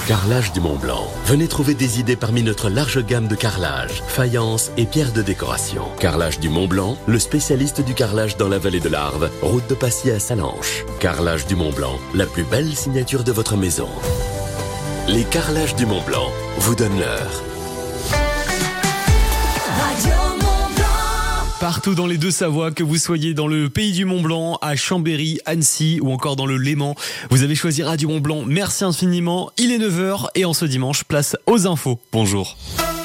Carrelage du Mont-Blanc. Venez trouver des idées parmi notre large gamme de carrelage, faïence et pierres de décoration. Carrelage du Mont-Blanc, le spécialiste du carrelage dans la vallée de l'Arve, route de Passy à Salanches. Carrelage du Mont-Blanc, la plus belle signature de votre maison. Les Carrelages du Mont-Blanc vous donnent l'heure. Partout dans les Deux-Savoies, que vous soyez dans le pays du Mont-Blanc, à Chambéry, Annecy ou encore dans le Léman, vous avez choisi Radio Mont-Blanc. Merci infiniment. Il est 9h et en ce dimanche, place aux infos. Bonjour.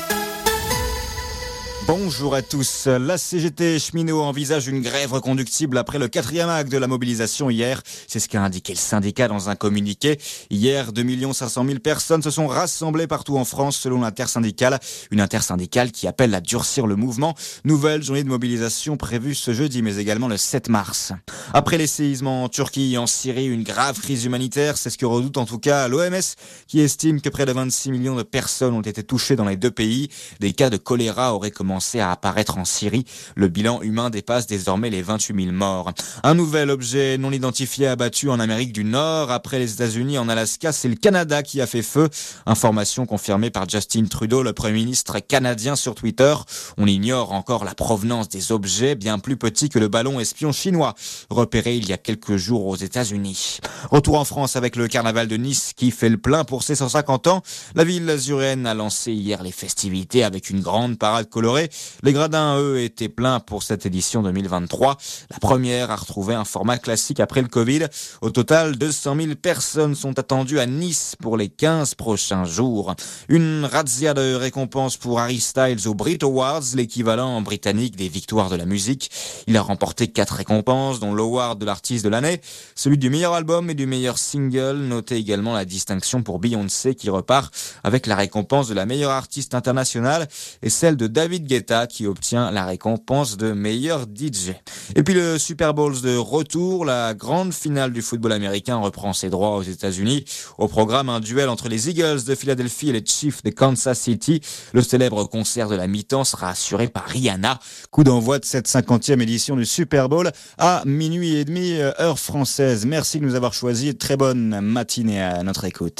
Bonjour à tous. La CGT cheminot envisage une grève reconductible après le 4e acte de la mobilisation hier. C'est ce qu'a indiqué le syndicat dans un communiqué. Hier, 2 500 000 personnes se sont rassemblées partout en France selon l'intersyndicale. Une intersyndicale qui appelle à durcir le mouvement. Nouvelle journée de mobilisation prévue ce jeudi, mais également le 7 mars. Après les séismes en Turquie et en Syrie, une grave crise humanitaire, c'est ce que redoute en tout cas l'OMS, qui estime que près de 26 millions de personnes ont été touchées dans les deux pays. Des cas de choléra auraient commencé à apparaître en Syrie. Le bilan humain dépasse désormais les 28 000 morts. Un nouvel objet non identifié abattu en Amérique du Nord. Après les États-Unis, en Alaska, c'est le Canada qui a fait feu. Information confirmée par Justin Trudeau, le Premier ministre canadien, sur Twitter. On ignore encore la provenance des objets, bien plus petits que le ballon espion chinois, repéré il y a quelques jours aux États-Unis. Retour en France avec le carnaval de Nice qui fait le plein pour ses 150 ans. La ville azuréenne a lancé hier les festivités avec une grande parade colorée. Les gradins, eux, étaient pleins pour cette édition 2023. La première a retrouvé un format classique après le Covid. Au total, 200 000 personnes sont attendues à Nice pour les 15 prochains jours. Une razzia de récompenses pour Harry Styles aux Brit Awards, l'équivalent britannique des victoires de la musique. Il a remporté 4 récompenses, dont l'award de l'artiste de l'année, celui du meilleur album et du meilleur single. Notez également la distinction pour Beyoncé qui repart avec la récompense de la meilleure artiste internationale et celle de David Guetta qui obtient la récompense de meilleur DJ. Et puis le Super Bowl de retour, la grande finale du football américain reprend ses droits aux États-Unis. Au programme, un duel entre les Eagles de Philadelphie et les Chiefs de Kansas City. Le célèbre concert de la mi-temps sera assuré par Rihanna. Coup d'envoi de cette 50e édition du Super Bowl à 12h30 heure française. Merci de nous avoir choisis. Très bonne matinée à notre écoute.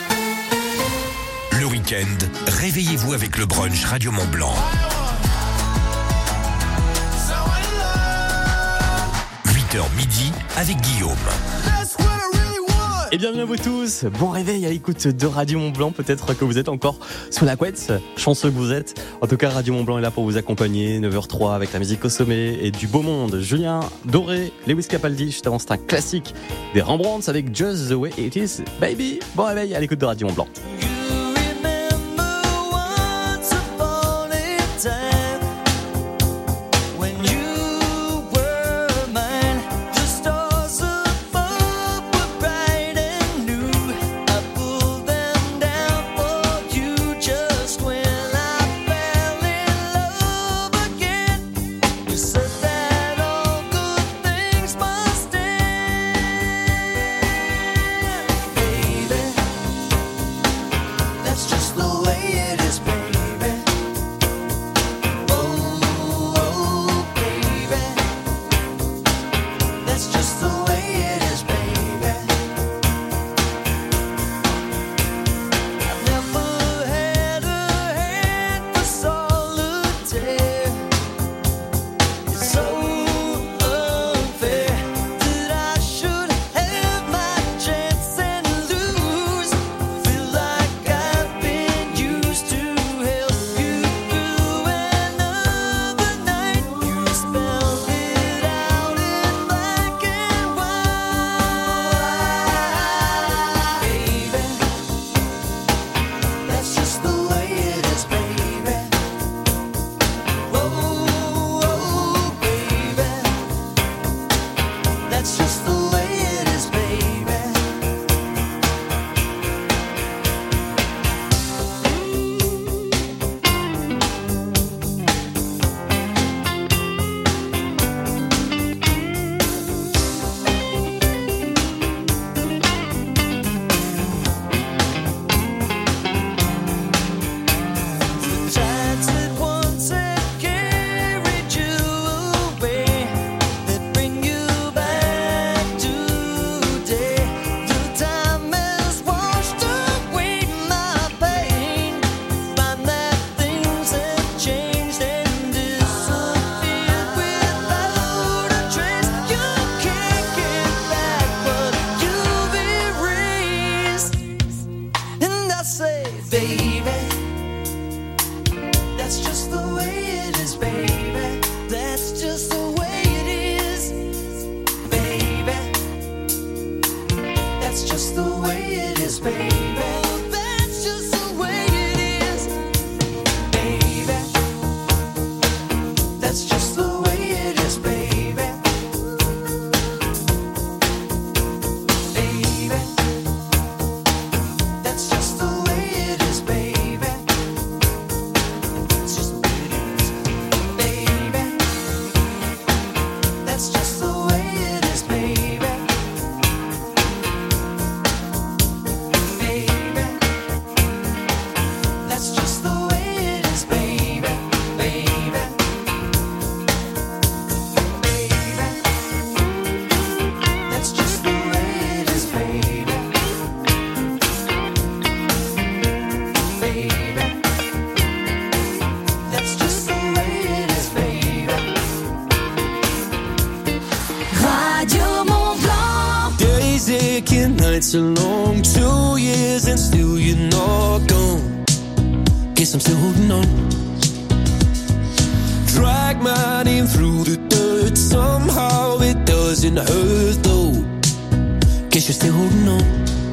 Le week-end, réveillez-vous avec le brunch Radio Mont-Blanc. 8h midi avec Guillaume. Et bienvenue à vous tous, bon réveil à l'écoute de Radio Mont-Blanc. Peut-être que vous êtes encore sous la couette, chanceux que vous êtes. En tout cas, Radio Mont-Blanc est là pour vous accompagner, 9h03 avec la musique au sommet et du beau monde. Julien Doré, Lewis Capaldi, juste avant c'est un classique des Rembrandts avec Just the Way It Is, Baby. Bon réveil à l'écoute de Radio Mont-Blanc. Nights are long, 2 years and still you're not gone. Guess I'm still holding on. Drag my name through the dirt, somehow it doesn't hurt though. Guess you're still holding on.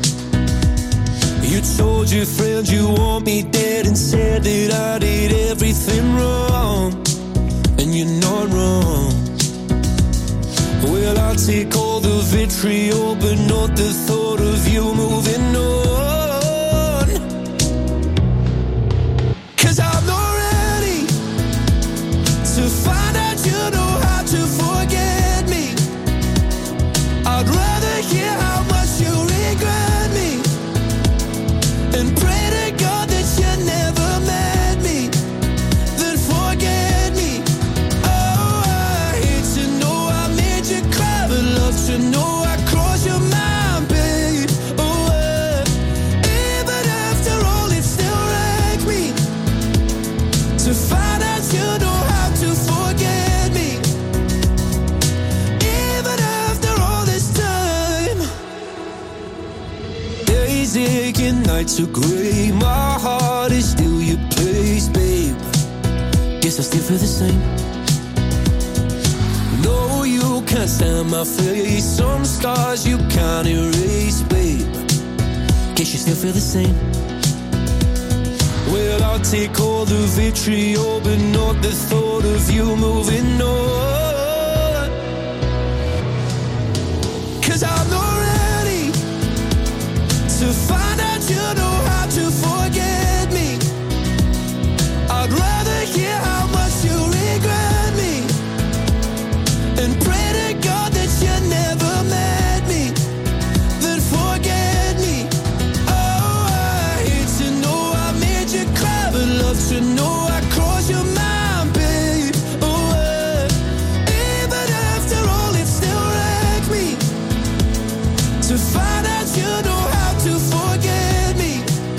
You told your friends you want me dead and said that I did everything wrong. And you're not wrong. Well, I'll take all the vitriol, but not the thought of you moving on. 'Cause I'm not ready to find out you know how to forget me. I'd rather hear how much you regret me and pray to God that you never met me, then forget me. Oh, I hate to know I made you cry, but love to know I crossed your mind, babe. Oh, even after all, it still wrecks me to find out you know how to forget me. Even after all this time, days aching, nights are gray. My heart is still your place, babe. Guess I still feel the same. No, you can't stand my face. Some scars you can't erase, babe. Guess you still feel the same. Well, I'll take all the vitriol, but not the thought of you moving on. 'Cause I'm not ready to find out you know how to forget me. I'd rather hear how much you regret me and pray to God that you never met me, then forget me. Oh, I hate to know I made you cry, but love to know I crossed your mind, babe. Oh, even after all, it still wrecks me to find out you know how to forget me.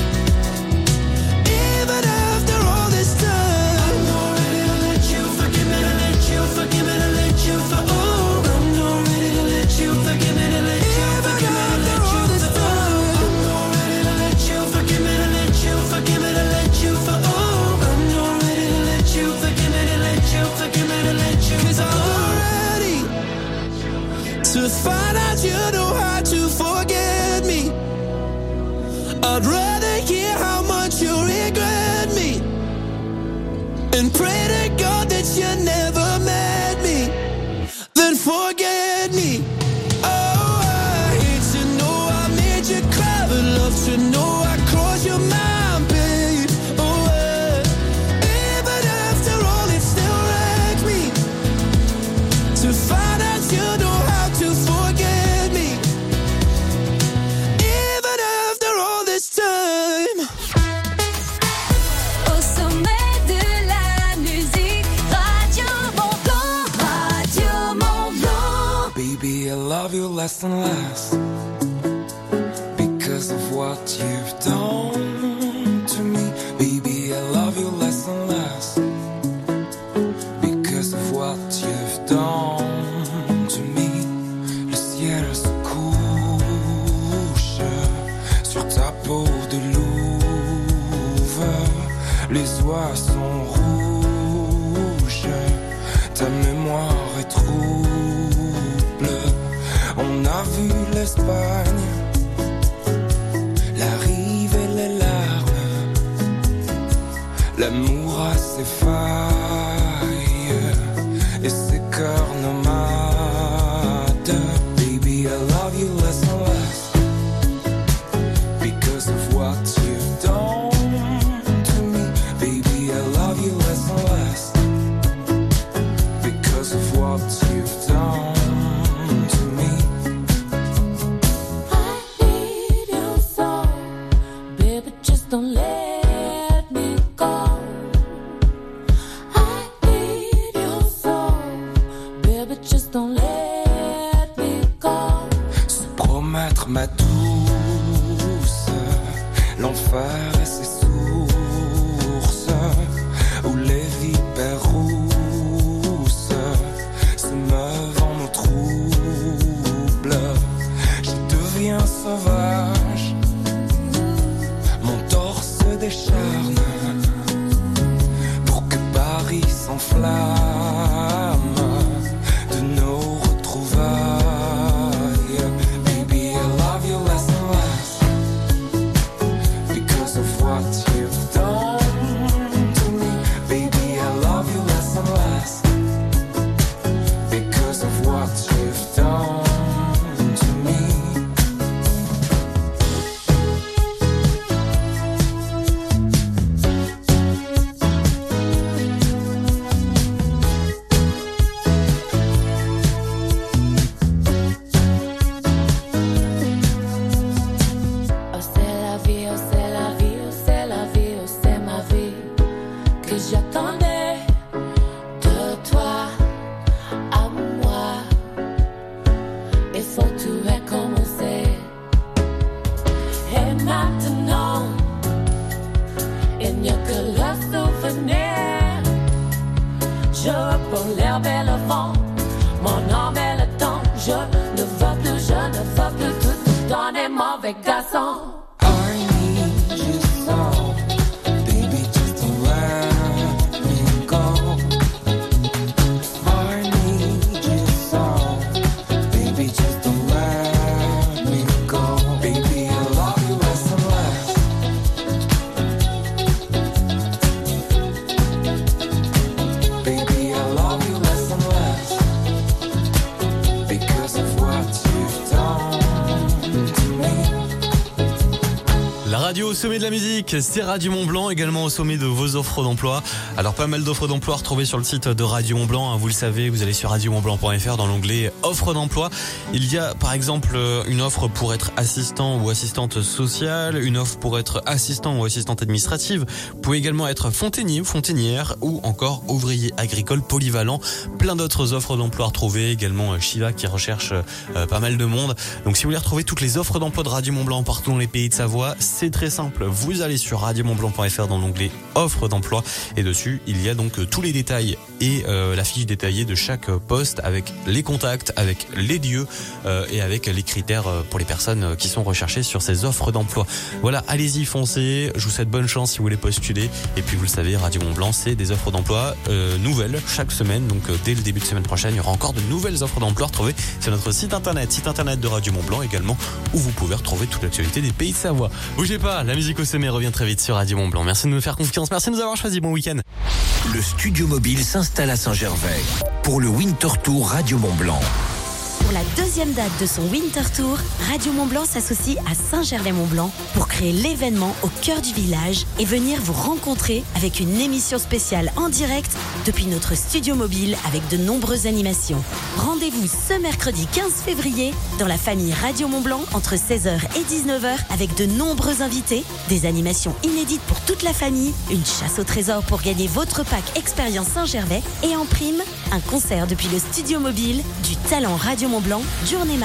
Even after all this time, I'm not ready to let you forgive me, to let you forgive me, to let you for. Oh, I'm not ready to let you forgive me, to let you forgive me, to let you for. I'm not ready to let you forgive me, to let you forgive me, to let you for. Oh, I'm not ready to let you forgive me, to let you forgive me, to let you. 'Cause I'm not ready to find out you know how to forget me. I'd rather hear how much you regret me and pray to God that you never met me, then forget me. Oh, I hate to know I made you cry, but love to know I crossed your mind, babe. Oh, even after all, it still wrecks me to find out you know how to forget me. Even after all this time. Au sommet de la musique, Radio Mont-Blanc, Radio Mont-Blanc. Baby, I love you less and less because of what you've done to me. Baby, I love you less and less because of what you've done to me. Le ciel se couche sur ta peau de loup. Les oies sont rouges, ta mémoire est trouble. On a vu l'Espagne, la rive et les larmes. L'amour a ses failles et ses cœurs nomades. Baby, I love you less and less because of what you've done to me. Baby, I love you less and less because of what you've done to me. I need your soul, baby, just don't let me go. I need your soul, baby, just don't let me go. Se promettre ma douce, l'enfer et ses sources, où les vipères rousses se meuvent en eau trouble. Je deviens sauvage, mon torse décharne, pour que Paris s'enflamme de nos retrouvailles. Baby, I love you less and less because of what you've done to me. Baby, I love you less and less because of what you've done to me. Oh c'est la vie, oh c'est la vie, oh c'est la vie, oh c'est ma vie que j'attendais de toi à moi. Il faut tout recommencer. Et maintenant, il n'y a que le souvenir. Je reprends l'herbe et le vent, mon âme et le temps. Je ne veux plus tout donner, mauvais garçon. I need you so, baby, just don't let me go. I need you so, baby, just don't let me go. Baby, I love you less and less baby, I love you less and less because of what you've done to me. La radio au sommet de la musique, c'est Radio Mont-Blanc, également au sommet de vos offres d'emploi. Alors pas mal d'offres d'emploi à retrouver sur le site de Radio Mont-Blanc, hein, vous le savez, vous allez sur radiomontblanc.fr dans l'onglet offres d'emploi. Il y a par exemple une offre pour être assistant ou assistante sociale, une offre pour être assistant ou assistante administrative. Vous pouvez également être fontainier ou fontainière ou encore ouvrier agricole polyvalent. Plein d'autres offres d'emploi à retrouver, également Shiva qui recherche pas mal de monde. Donc si vous voulez retrouver toutes les offres d'emploi de Radio Mont-Blanc partout dans les pays de Savoie, c'est très simple. Vous allez sur radiomontblanc.fr dans l'onglet offres d'emploi et dessus il y a donc tous les détails et la fiche détaillée de chaque poste avec les contacts, avec les lieux et avec les critères pour les personnes qui sont recherchées sur ces offres d'emploi. Voilà, allez-y, foncez. Je vous souhaite bonne chance si vous voulez postuler. Et puis vous le savez, Radio Mont-Blanc, c'est des offres d'emploi nouvelles chaque semaine. Donc dès le début de semaine prochaine, il y aura encore de nouvelles offres d'emploi retrouvées sur notre site internet de Radio Mont-Blanc également, où vous pouvez retrouver toute l'actualité des pays de Savoie. Bougez pas, la musique au sommet revient très vite sur Radio Mont-Blanc. Merci de nous faire confiance, merci de nous avoir choisi. Bon week-end. Le studio mobile s'installe à Saint-Gervais pour le Winter Tour Radio Mont-Blanc. Pour la deuxième date de son Winter Tour, Radio Mont-Blanc s'associe à Saint-Gervais-Mont-Blanc pour créer l'événement au cœur du village et venir vous rencontrer avec une émission spéciale en direct depuis notre studio mobile avec de nombreuses animations. Rendez-vous ce mercredi 15 février dans la famille Radio Mont-Blanc entre 16h et 19h avec de nombreux invités, des animations inédites pour toute la famille, une chasse au trésor pour gagner votre pack Expérience Saint-Gervais et en prime, un concert depuis le studio mobile du talent Radio Mont-Blanc, Journeyman.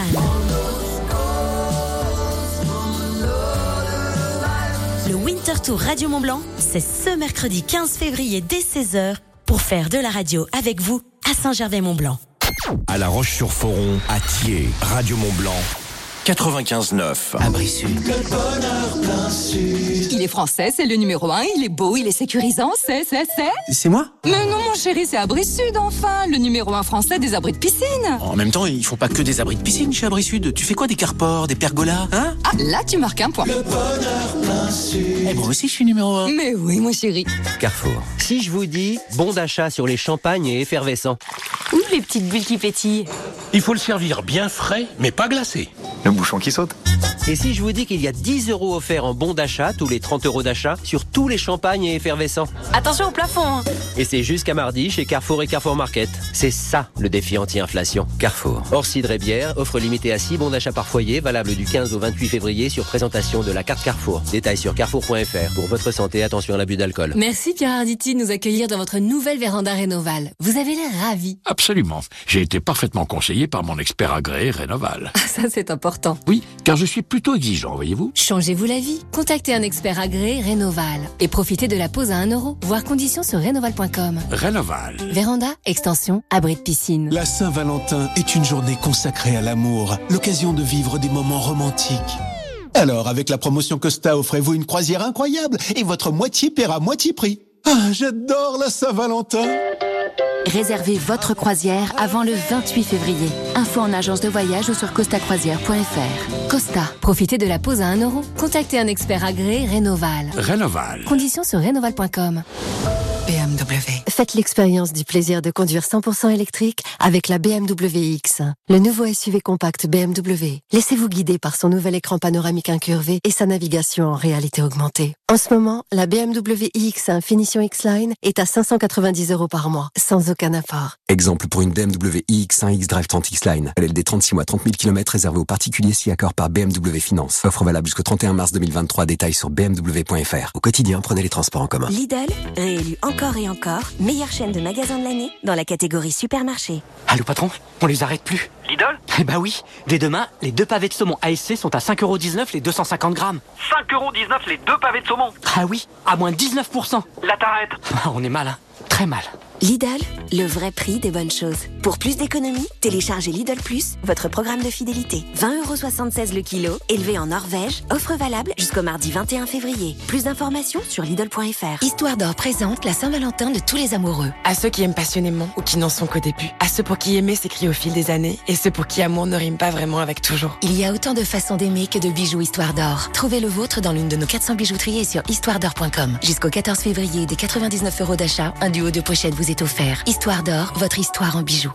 Le Winter Tour Radio Mont-Blanc, c'est ce mercredi 15 février dès 16h pour faire de la radio avec vous à Saint-Gervais-Mont-Blanc. À La Roche-sur-Foron, à Thiers, Radio Mont-Blanc, 95.9. Abri Sud. Il est français, c'est le numéro 1, il est beau, il est sécurisant, c'est... C'est moi? Mais non, mon chéri, c'est Abri Sud, enfin, le numéro 1 français des abris de piscine. En même temps, ils font pas que des abris de piscine chez Abri Sud. Tu fais quoi, des carports, des pergolas, hein? Ah, là, tu marques un point. Eh, moi aussi, je suis numéro 1. Mais oui, mon chéri. Carrefour. Si je vous dis bon d'achat sur les champagnes et effervescents. Ou les petites bulles qui pétillent. Il faut le servir bien frais, mais pas glacé. Le bouchon qui saute. Et si je vous dis qu'il y a 10 € offerts en bon d'achat tous les 30 € d'achat sur tous les champagnes et effervescents. Attention au plafond, hein. Et c'est jusqu'à mardi chez Carrefour et Carrefour Market. C'est ça le défi anti-inflation. Carrefour. Hors cidre et bière, offre limitée à 6 bons d'achat par foyer, valable du 15 au 28 février sur présentation de la carte Carrefour. Détails sur carrefour.fr. Pour votre santé, attention à l'abus d'alcool. Merci Pierre Arditi de nous accueillir dans votre nouvelle véranda Rénoval. Vous avez l'air ravi. Absolument. J'ai été parfaitement conseillé par mon expert agréé Rénoval. Ça, c'est important. Oui, car je suis plutôt exigeant, voyez-vous. Changez-vous la vie. Contactez un expert agréé Rénoval et profitez de la pause à 1 €. Voir conditions sur rénoval.com. Rénoval. Véranda, extension, abri de piscine. La Saint-Valentin est une journée consacrée à l'amour, l'occasion de vivre des moments romantiques. Alors, avec la promotion Costa, offrez-vous une croisière incroyable et votre moitié paiera moitié prix. Ah, j'adore la Saint-Valentin! Réservez votre croisière avant le 28 février. Info en agence de voyage ou sur costacroisière.fr. Costa. Profitez de la pause à 1 €. Contactez un expert agréé Rénoval. Rénoval. Conditions sur rénoval.com. BMW. Faites l'expérience du plaisir de conduire 100% électrique avec la BMW X, le nouveau SUV compact BMW. Laissez-vous guider par son nouvel écran panoramique incurvé et sa navigation en réalité augmentée. En ce moment, la BMW iX1 Finition X-Line est à 590 € par mois, sans aucun apport. Exemple pour une BMW iX1 X-Drive 30 X-Line. LLD 36 mois, 30 000 km réservé aux particuliers si accord par BMW Finance. Offre valable jusqu'au 31 mars 2023. Détails sur bmw.fr. Au quotidien, prenez les transports en commun. Lidl, réélu encore et encore, meilleure chaîne de magasins de l'année dans la catégorie supermarché. Allô patron, on les arrête plus. Lidl ? Eh bah oui, dès demain, les 2 pavés de saumon ASC sont à 5,19 € les 250 grammes. 5,19 € les 2 pavés de saumon. Ah oui, à moins 19%. Là t'arrêtes. On est mal, hein. Très mal. Lidl, le vrai prix des bonnes choses. Pour plus d'économies, téléchargez Lidl Plus, votre programme de fidélité. 20,76 € le kilo, élevé en Norvège, offre valable jusqu'au mardi 21 février. Plus d'informations sur Lidl.fr. Histoire d'Or présente la Saint-Valentin de tous les amoureux. À ceux qui aiment passionnément ou qui n'en sont qu'au début. À ceux pour qui aimer s'écrit au fil des années et ceux pour qui amour ne rime pas vraiment avec toujours. Il y a autant de façons d'aimer que de bijoux Histoire d'Or. Trouvez le vôtre dans l'une de nos 400 bijouteries et sur histoiredor.com. Jusqu'au 14 février, des 99 € d'achat, un duo de pochettes vous est offert. Histoire d'Or, votre histoire en bijoux.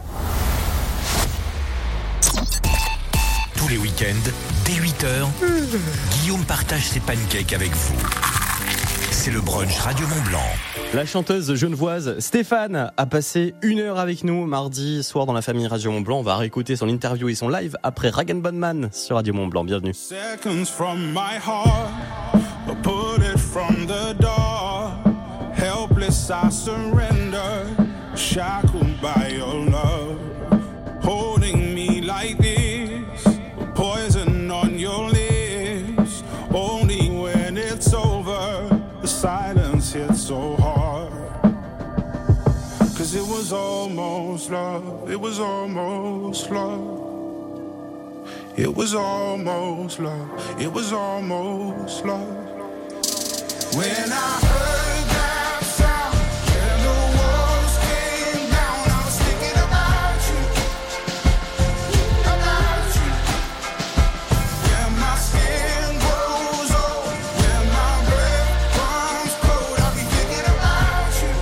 Tous les week-ends, dès 8h, Guillaume partage ses pancakes avec vous. C'est le brunch Radio Mont-Blanc. La chanteuse genevoise Stéphane a passé 1 heure avec nous mardi soir dans la famille Radio Mont-Blanc. On va réécouter son interview et son live après Rag & Bone sur Radio Mont-Blanc. Bienvenue. Seconds from my heart, a bullet from the door. Helpless I surrender, shackled by your love. Holding me like this, poison on your lips. Only when it's over, the silence hits so hard. 'Cause it was almost love, it was almost love. It was almost love, it was almost love. When I heard that sound, when the walls came down, I was thinking about you, about you. When my skin grows old, when my breath runs cold, I'll be thinking about you,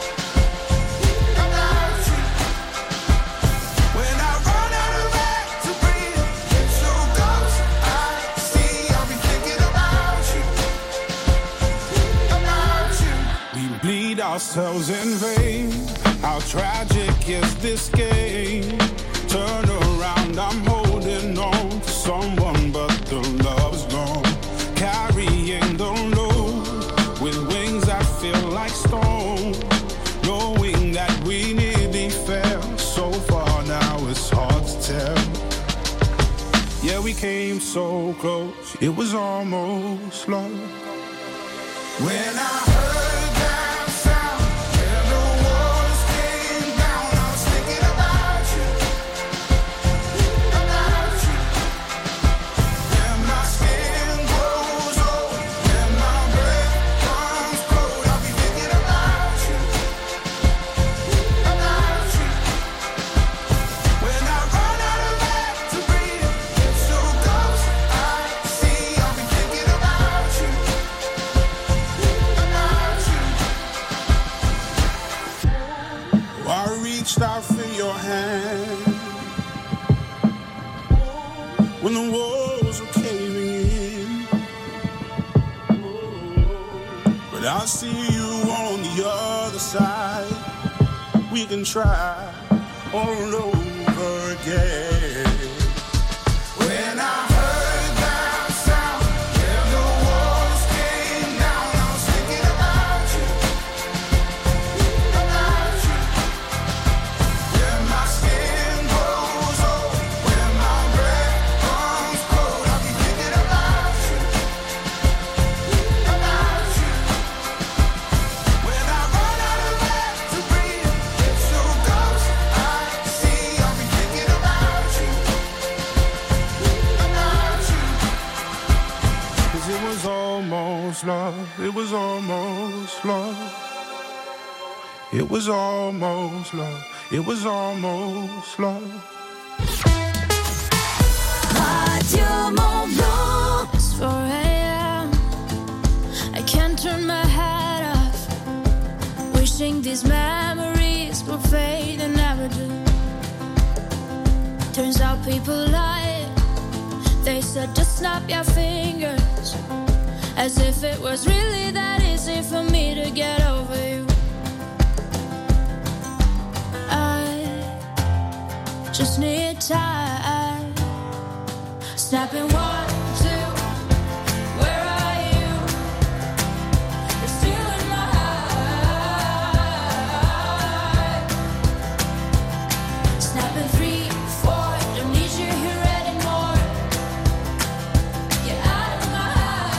about you. When I run out of air to breathe, so close I see, I'll be thinking about you. We bleed ourselves in vain. How tragic is this game? Turn around, I'm holding on to someone, but the love's gone. Carrying the load with wings that feel like stone. Knowing that we nearly fell so far, now it's hard to tell. Yeah, we came so close, it was almost love. When I heard that sound, when the walls came down, I was thinking about you, about you. but I'll see you on the other side. We can try all over again. When I heard that sound, yeah, the walls came down. I was thinking about you. When my skin grows old, when my breath comes cold, I'll be thinking about you. When I run out of air to breathe, it's so close I see. I'll be thinking about you. 'Cause it was almost love. It was almost love. It was almost love. It was almost love. Radio Mont Blanc. It's 4 a.m. I can't turn my head off. Wishing these memories will fade and never do. Turns out people lie. They said just snap your fingers, as if it was really that easy for me to get over you. I just need time. Snapping 1, 2. Where are you? You're still in my heart. Snapping 3, 4. Don't need you here anymore. Get out of my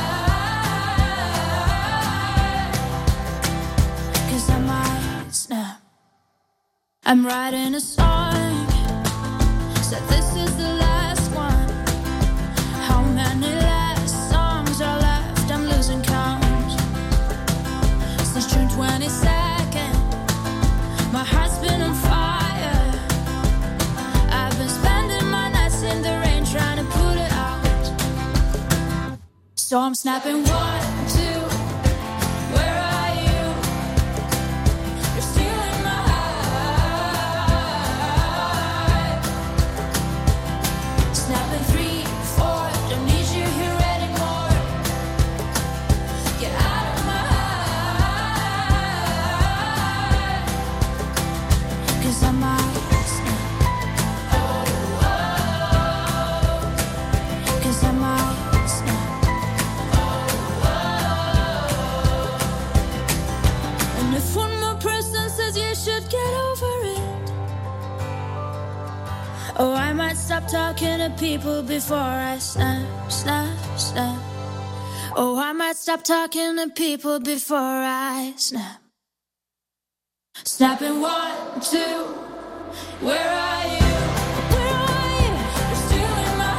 heart. 'Cause I might snap. I'm writing a song. Said this is the last one. How many last songs are left? I'm losing count. Since June 22nd, my heart's been on fire. I've been spending my nights in the rain trying to put it out. So I'm snapping 1, 2. Where are you? You're still in my heart. Snapping 3, 4. Don't need you here anymore. Get out of my heart. 'Cause I might snap. 'Cause I might snap. And if one more person says you should get over it, oh, I might stop talking to people before I snap, snap, snap. Oh, I might stop talking to people before I snap. Snapping 1, 2. Where are you? Where are you? You're still in my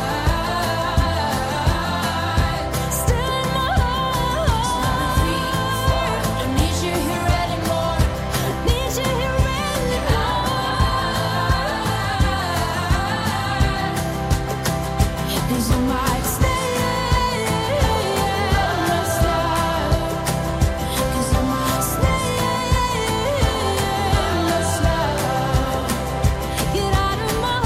heart. Still in my heart. Snapping 3, 4. Don't need you here anymore. Need you here anymore. 'Cause I might stay. Let's start. 'Cause I might stay. Let's start. Get out of my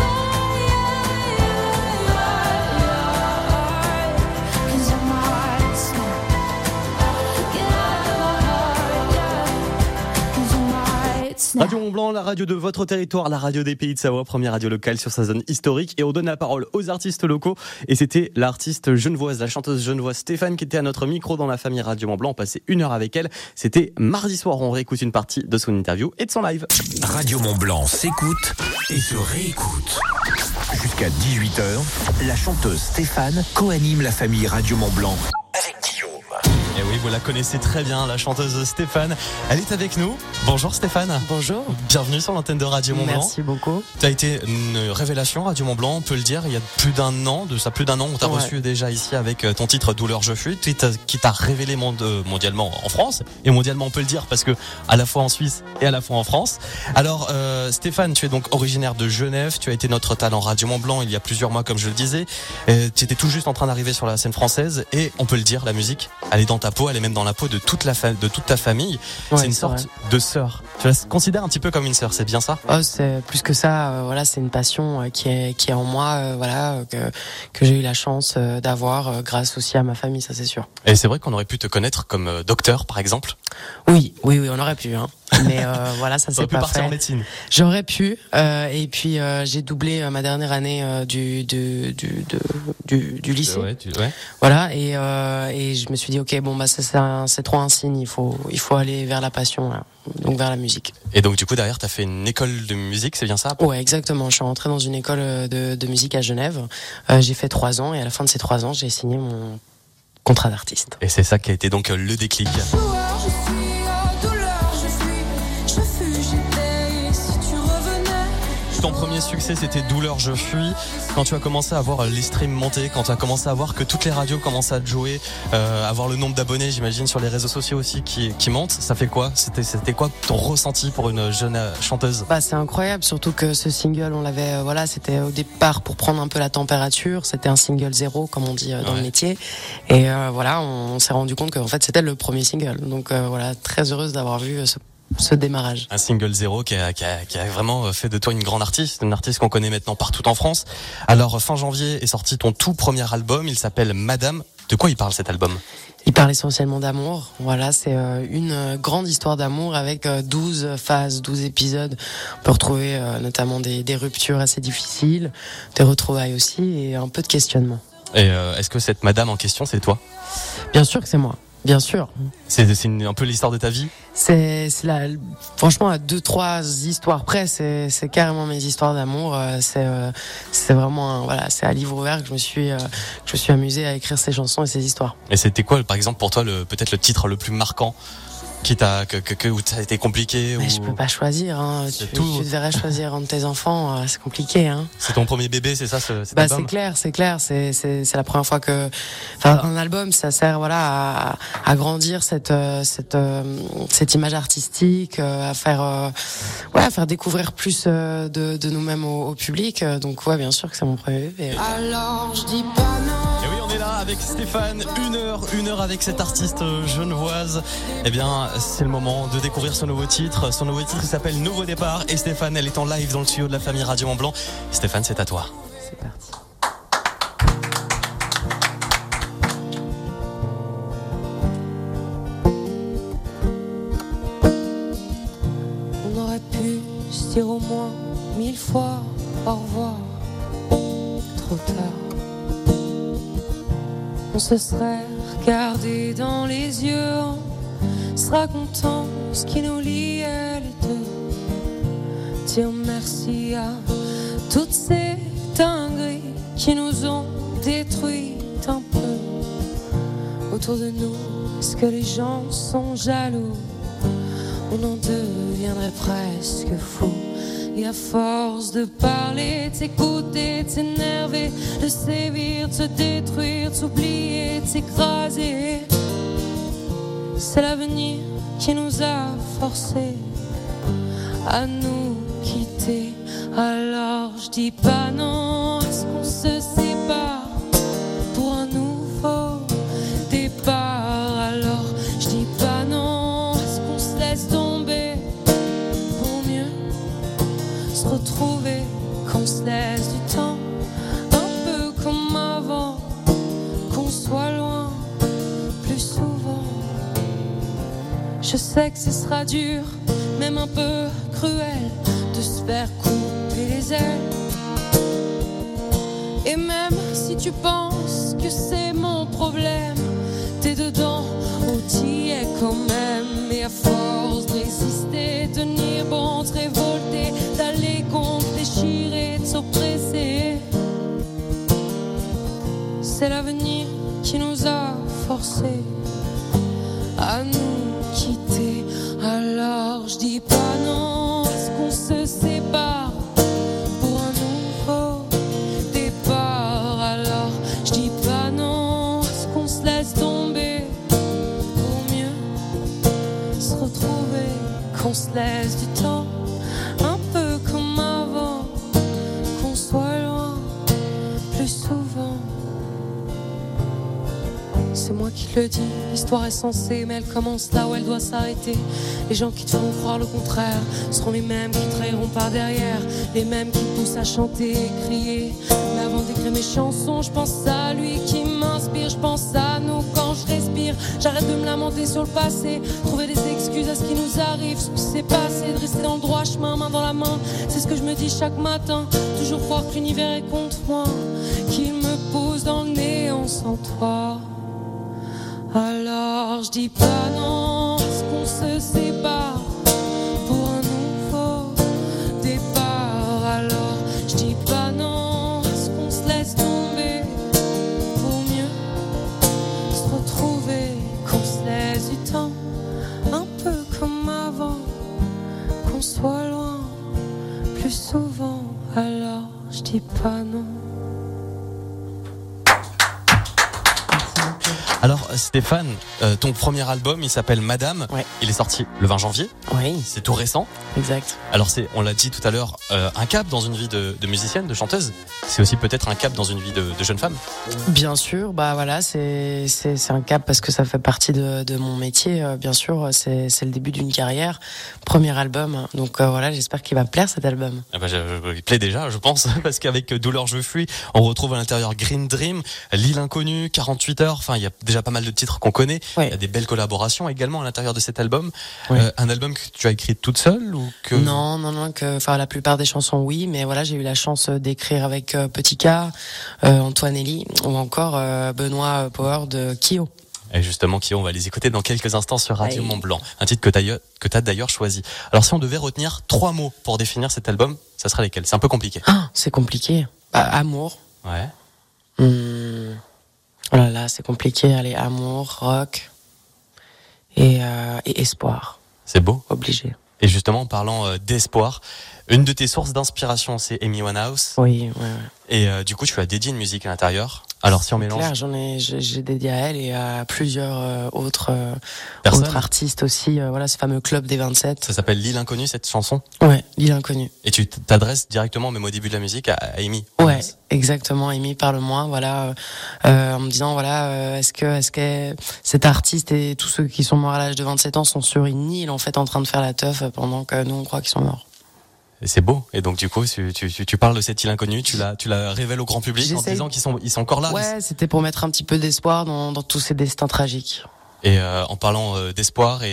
heart. 'Cause I might stop. Get out of my heart. 'Cause I might snap. Radio Mont Blanc, la radio de votre territoire, la radio des Pays de Savoie, première radio locale sur sa zone historique. Et on donne la parole aux artistes locaux. Et c'était l'artiste genevoise, la chanteuse genevoise Stéphane qui était à notre micro dans la famille Radio Mont Blanc. On passait 1 heure avec elle. C'était mardi soir. On réécoute une partie de son interview et de son live. Radio Mont Blanc s'écoute et se réécoute. Jusqu'à 18h, la chanteuse Stéphane co-anime la famille Radio Mont Blanc avec Guillaume. Et oui, vous la connaissez très bien, la chanteuse Stéphane. Elle est avec nous. Bonjour Stéphane. Bonjour. Bienvenue sur l'antenne de Radio Mont Blanc. Merci beaucoup. Tu as été une révélation Radio Mont Blanc, on peut le dire, il y a plus d'un an, on t'a reçu déjà ici avec ton titre Douleur je fuis, qui t'a révélé mondialement en France, et mondialement on peut le dire parce que à la fois en Suisse et à la fois en France. Alors Stéphane, tu es donc originaire de Genève, tu as été notre talent Radio Mont Blanc il y a plusieurs mois comme je le disais, tu étais tout juste en train d'arriver sur la scène française et on peut le dire, la musique, elle est dans ta ta peau, elle est même dans la peau de toute ta famille. Ouais, c'est une c'est sorte vrai. de sœur. Tu la considères un petit peu comme une sœur, c'est bien ça? Oh, c'est plus que ça. Voilà, c'est une passion qui est en moi. Voilà, que j'ai eu la chance d'avoir grâce aussi à ma famille, ça c'est sûr. Et c'est vrai qu'on aurait pu te connaître comme docteur, par exemple. Oui, on aurait pu. Hein. Mais voilà, ça s'est T'aurais pu pas partir fait. en médecine. J'aurais pu. Et puis j'ai doublé ma dernière année du lycée. Ouais. Voilà, et je me suis dit ok, bon bah c'est trop un signe. Il faut aller vers la passion, là. Donc vers la musique. Et donc du coup derrière t'as fait une école de musique, c'est bien ça? Ouais, exactement. Je suis rentré dans une école de musique à Genève. J'ai fait 3 ans et à la fin de ces 3 ans, j'ai signé mon contrat d'artiste. Et c'est ça qui a été donc le déclic. Ton premier succès, c'était Douleur, je fuis. Quand tu as commencé à voir les streams monter, quand tu as commencé à voir que toutes les radios commençaient à te jouer, avoir le nombre d'abonnés, j'imagine, sur les réseaux sociaux aussi qui monte, ça fait quoi? C'était quoi ton ressenti pour une jeune chanteuse? Bah, c'est incroyable, surtout que ce single, on l'avait, voilà, c'était au départ pour prendre un peu la température. C'était un single 0, comme on dit dans le métier. Et voilà, on s'est rendu compte qu'en fait, c'était le premier single. Donc voilà, très heureuse d'avoir vu ce démarrage. Un single 0 qui a vraiment fait de toi une grande artiste, une artiste qu'on connaît maintenant partout en France. Alors fin janvier est sorti ton tout premier album, il s'appelle Madame. De quoi il parle cet album? Il parle essentiellement d'amour. Voilà, c'est une grande histoire d'amour avec 12 phases, 12 épisodes. On peut retrouver notamment des ruptures assez difficiles, des retrouvailles aussi et un peu de questionnement. Et est-ce que cette Madame en question, c'est toi? Bien sûr que c'est moi. Bien sûr. C'est un peu l'histoire de ta vie? Franchement, à 2-3 histoires près, c'est carrément mes histoires d'amour. C'est vraiment, voilà, c'est à livre ouvert que je me suis amusé à écrire ces chansons et ces histoires. Et c'était quoi, par exemple, pour toi, peut-être le titre le plus marquant? Où ça a été compliqué? Mais je peux pas choisir, hein. Tu devrais choisir entre tes enfants, c'est compliqué, hein. C'est ton premier bébé, c'est ça, cet album? C'est clair, c'est la première fois un album, ça sert, voilà, à grandir cette image artistique, à faire découvrir plus de nous-mêmes au public. Donc, ouais, bien sûr que c'est mon premier bébé. Alors, je dis pas non. Et oui, on est là avec Stéphane, une heure avec cette artiste genevoise. Eh bien, c'est le moment de découvrir son nouveau titre. Son nouveau titre, il s'appelle Nouveau Départ. Et Stéphane, elle est en live dans le studio de la famille Radio Mont-Blanc. Stéphane, c'est à toi. C'est parti. On aurait pu se dire au moins 1000 fois au revoir. Trop tard. On se serait regardé dans les yeux, on se racontant ce qui nous liait les deux. Dire merci à toutes ces dingueries qui nous ont détruites un peu. Autour de nous, est-ce que les gens sont jaloux? On en deviendrait presque fou. Et à force de parler, de s'écouter, de s'énerver, de sévir, de se détruire, de s'oublier, de s'écraser, c'est l'avenir qui nous a forcés à nous quitter. Alors je dis pas non, est-ce qu'on se sépare pour un nouveau départ? Alors je dis pas non, est-ce qu'on se laisse tomber pour mieux se retrouver, qu'on se laisse du temps, un peu comme avant, qu'on soit loin plus souvent. Je sais que ce sera dur, même un peu cruel, de se faire couper les ailes. Et même si tu penses que c'est mon problème, t'es dedans ou t'y es quand même. Et à force de résister, tenir bon, te révolter, d'aller contre, déchirer, de s'oppresser, c'est l'avenir qui nous a forcés à nous quitter. Alors je dis pas non, est-ce qu'on se sépare pour un nouveau départ? Alors je dis pas non, est-ce qu'on se laisse tomber pour mieux se retrouver, qu'on se laisse du temps, un peu comme avant, qu'on soit loin plus souvent. c'est moi qui le dis. L'histoire est censée, mais elle commence là où elle doit s'arrêter. Les gens qui te font croire le contraire seront les mêmes qui trahiront par derrière, les mêmes qui poussent à chanter et crier. Mais avant d'écrire mes chansons, je pense à lui qui m'inspire. Je pense à nous quand je respire. J'arrête de me lamenter sur le passé, trouver des excuses à ce qui nous arrive, ce qui s'est passé, de rester dans le droit chemin, main dans la main. C'est ce que je me dis chaque matin. Toujours croire que l'univers est contre moi, qu'il me pose dans le néant sans toi. Alors je dis pas non, est-ce qu'on se sépare pour un nouveau départ? Alors je dis pas non, est-ce qu'on se laisse tomber pour mieux se retrouver, qu'on se laisse du temps un peu comme avant, qu'on soit loin plus souvent? Alors je dis pas non. Alors Stéphane, ton premier album, il s'appelle Madame. Ouais. Il est sorti le 20 janvier. Oui. C'est tout récent. Exact. Alors c'est, on l'a dit tout à l'heure, un cap dans une vie de musicienne, de chanteuse. C'est aussi peut-être un cap dans une vie de jeune femme. Bien sûr, bah voilà, c'est un cap parce que ça fait partie de mon métier. Bien sûr, c'est le début d'une carrière, premier album. Donc voilà, j'espère qu'il va plaire cet album. Ah bah, il plaît déjà, je pense, parce qu'avec Douleur je fuis, on retrouve à l'intérieur Green Dream, L'île inconnue, 48 heures. Enfin, il y a déjà pas mal de titres qu'on connaît. Ouais. Il y a des belles collaborations également à l'intérieur de cet album. Ouais. Un album que tu as écrit toute seule ou que... Non, enfin la plupart des chansons oui, mais voilà, j'ai eu la chance d'écrire avec Petit K, Antoine Elie ou encore Benoît Power de Kyo. Et justement, Kyo, on va les écouter dans quelques instants sur Radio Ouais. Mont Blanc. Un titre que t'as d'ailleurs choisi. Alors si on devait retenir 3 mots pour définir cet album, ça serait lesquels? C'est un peu compliqué. Ah, c'est compliqué. Amour. Ouais. Oh là là, c'est compliqué. Allez, amour, rock et espoir. C'est beau. Obligé. Et justement, en parlant d'espoir, une de tes sources d'inspiration, c'est Amy Winehouse. Oui, ouais. Et du coup, tu as dédié une musique à l'intérieur. Alors si on mélange... Claire, j'ai dédié à elle et à plusieurs autres artistes aussi. Voilà, ce fameux club des 27. Ça s'appelle L'île inconnue, cette chanson. Ouais, L'île inconnue. Et tu t'adresses directement, même au début de la musique, à Amy. Ouais, exactement. Amy, parle-moi. Voilà, en me disant voilà, est-ce que cet artiste et tous ceux qui sont morts à l'âge de 27 ans sont sur une île en fait en train de faire la teuf pendant que nous on croit qu'ils sont morts. Et c'est beau. Et donc du coup, tu parles de cette île inconnue, tu la révèles au grand public en disant qu'ils sont encore là. Ouais, c'était pour mettre un petit peu d'espoir dans tous ces destins tragiques. Et en parlant d'espoir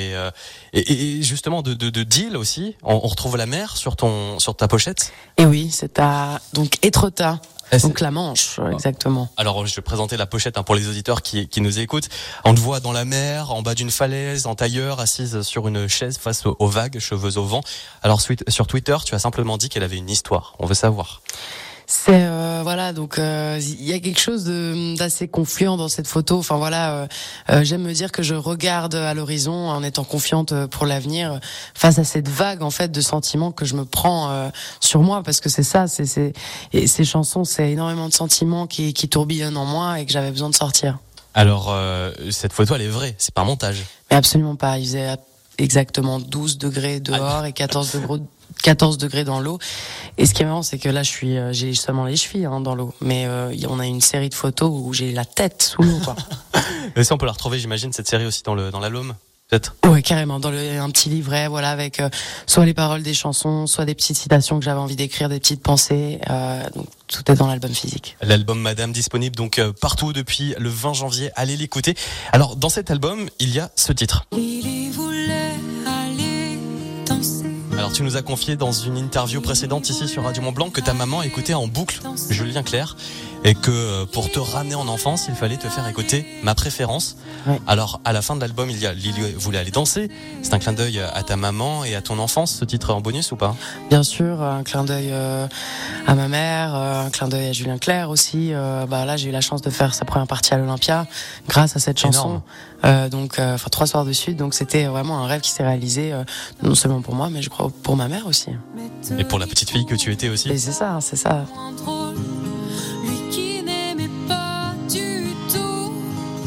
et justement de deal aussi, on retrouve la mer sur ta pochette. Et oui, c'est à donc Étretat. Donc la Manche, exactement. Alors je vais présenter la pochette pour les auditeurs qui nous écoutent. On te voit dans la mer, en bas d'une falaise, en tailleur, assise sur une chaise face aux vagues, cheveux au vent. Alors sur Twitter, tu as simplement dit qu'elle avait une histoire. On veut savoir. C'est voilà, donc il y a quelque chose d'assez confluent dans cette photo. Enfin voilà, j'aime me dire que je regarde à l'horizon en étant confiante pour l'avenir face à cette vague en fait de sentiments que je me prends sur moi, parce que c'est ça, et ces chansons, c'est énormément de sentiments qui tourbillonnent en moi et que j'avais besoin de sortir. Alors cette photo, elle est vraie, c'est pas un montage. Mais absolument pas. Il faisait exactement 12 degrés dehors et 14 degrés dans l'eau. Et ce qui est marrant, c'est que là, j'ai seulement les chevilles dans l'eau. Mais on a une série de photos où j'ai la tête sous l'eau, quoi. Mais ça, on peut la retrouver, j'imagine, cette série aussi dans l'album, peut-être. Ouais, carrément, un petit livret, voilà, avec soit les paroles des chansons, soit des petites citations que j'avais envie d'écrire, des petites pensées. Donc tout est dans l'album physique. L'album Madame disponible donc partout depuis le 20 janvier. Allez l'écouter. Alors dans cet album, il y a ce titre. Lily voulait aller danser. Alors tu nous as confié dans une interview précédente ici sur Radio Mont Blanc que ta maman écoutait en boucle Julien Clerc et que pour te ramener en enfance, il fallait te faire écouter Ma préférence. Ouais. Alors à la fin de l'album, il y a Lily voulait aller danser. C'est un clin d'œil à ta maman et à ton enfance, ce titre en bonus ou pas? Bien sûr, un clin d'œil à ma mère, un clin d'œil à Julien Clerc aussi. Là, j'ai eu la chance de faire sa première partie à l'Olympia grâce à cette chanson. Donc 3 soirs de suite, donc c'était vraiment un rêve qui s'est réalisé non seulement pour moi, mais je crois pour ma mère aussi. Et pour la petite fille que tu étais aussi. Et c'est ça. Lui qui n'aimait pas du tout.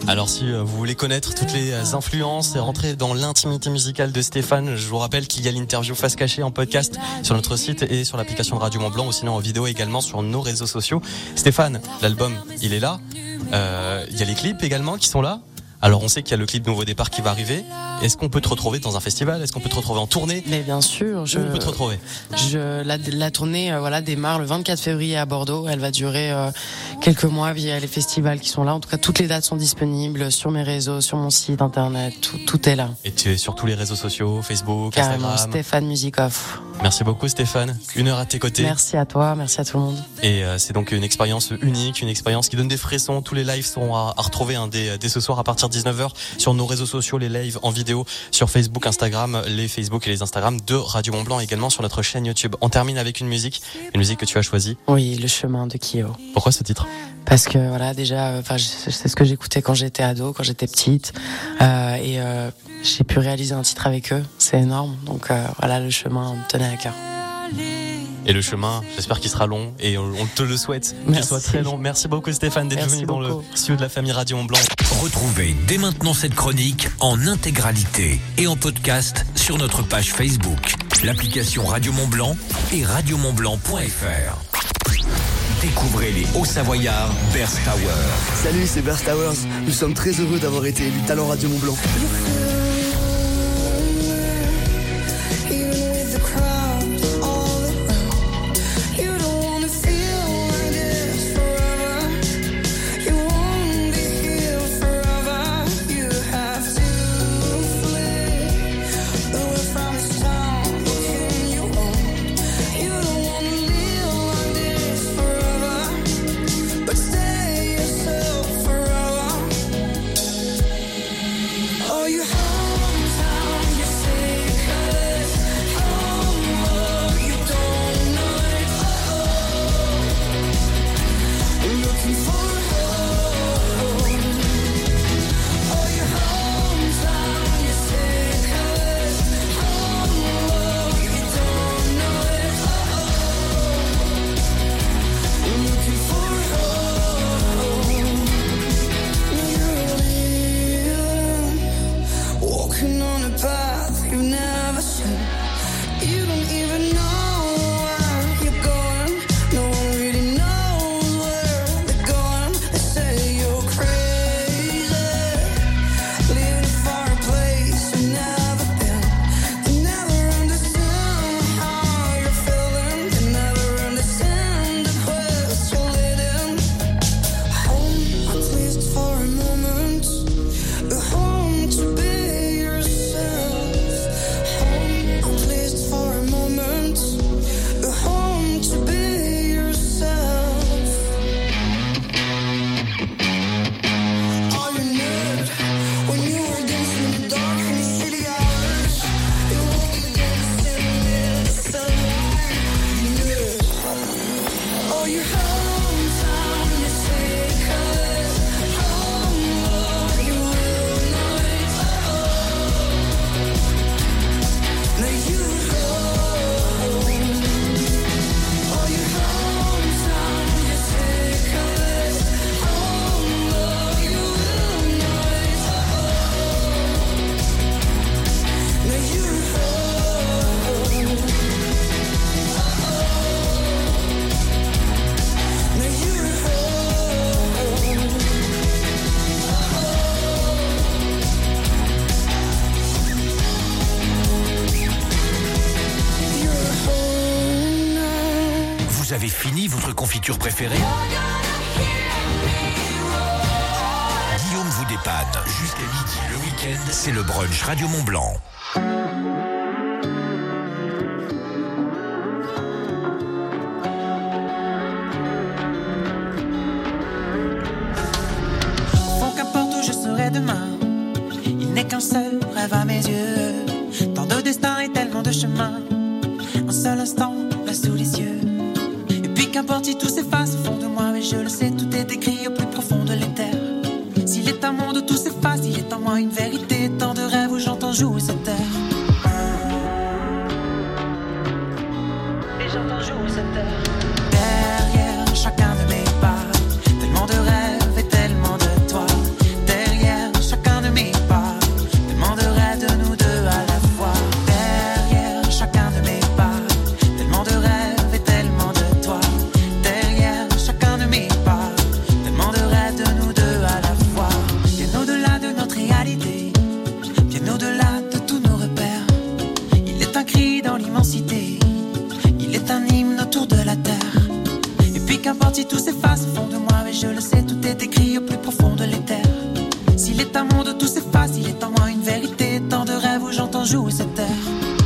Alors si vous voulez connaître toutes les influences et rentrer dans l'intimité musicale de Stéphane, je vous rappelle qu'il y a l'interview face cachée en podcast sur notre site et sur l'application de Radio Mont Blanc, ou sinon en vidéo également sur nos réseaux sociaux. Stéphane, l'album, il est là. Il y a les clips également qui sont là. Alors on sait qu'il y a le clip Nouveau Départ qui va arriver. Est-ce qu'on peut te retrouver dans un festival? Est-ce qu'on peut te retrouver en tournée? Mais bien sûr, Où on peut te retrouver? La tournée démarre le 24 février à Bordeaux. Elle va durer quelques mois via les festivals qui sont là. En tout cas, toutes les dates sont disponibles sur mes réseaux, sur mon site internet. Tout est là. Et tu es sur tous les réseaux sociaux, Facebook, Carrément, Instagram. Stéphane Musikoff. Merci beaucoup Stéphane. 1 heure à tes côtés. Merci à toi, merci à tout le monde. Et c'est donc une expérience unique, une expérience qui donne des frissons. Tous les lives sont à retrouver dès ce soir à partir de 19h sur nos réseaux sociaux, les lives en vidéo sur Facebook, Instagram, les Facebook et les Instagram de Radio Mont Blanc, également sur notre chaîne YouTube. On termine avec une musique que tu as choisie. Oui, Le Chemin de Kyo. Pourquoi ce titre? Parce que voilà, déjà, c'est ce que j'écoutais quand j'étais ado, quand j'étais petite, et j'ai pu réaliser un titre avec eux. C'est énorme. Donc voilà, Le Chemin me tenait à cœur. Et le chemin, j'espère qu'il sera long et on te le souhaite, qu'il soit très long. Merci beaucoup Stéphane d'être venu dans le studio de la famille Radio Mont Blanc. Retrouvez dès maintenant cette chronique en intégralité et en podcast sur notre page Facebook, l'application Radio Mont Blanc et radiomontblanc.fr. Découvrez les Hauts-Savoyards Burst Tower. Salut, c'est Burst Towers. Nous sommes très heureux d'avoir été élus Talent Radio Mont Blanc. Vous avez fini votre confiture préférée? Guillaume vous dépanne. Jusqu'à midi le week-end, c'est le brunch Radio Mont Blanc. Faut qu'importe où je serai demain, il n'est qu'un seul rêve à mes yeux. Tant de destins et tellement de chemins, un seul instant là sous les yeux. Et puis qu'importe si tout s'efface au fond de moi, mais je le sais, tout est écrit au plus profond de l'éther. S'il est un monde où tout s'efface, il est en moi une vérité, tant de rêves où j'entends jouer cette heure. Et j'entends jouer cette heure. Derrière chacun de mes pas, tellement de rêves et tellement de toi. Derrière monde, tout s'efface. Il est en moi une vérité, tant de rêves où j'entends jouer cette air.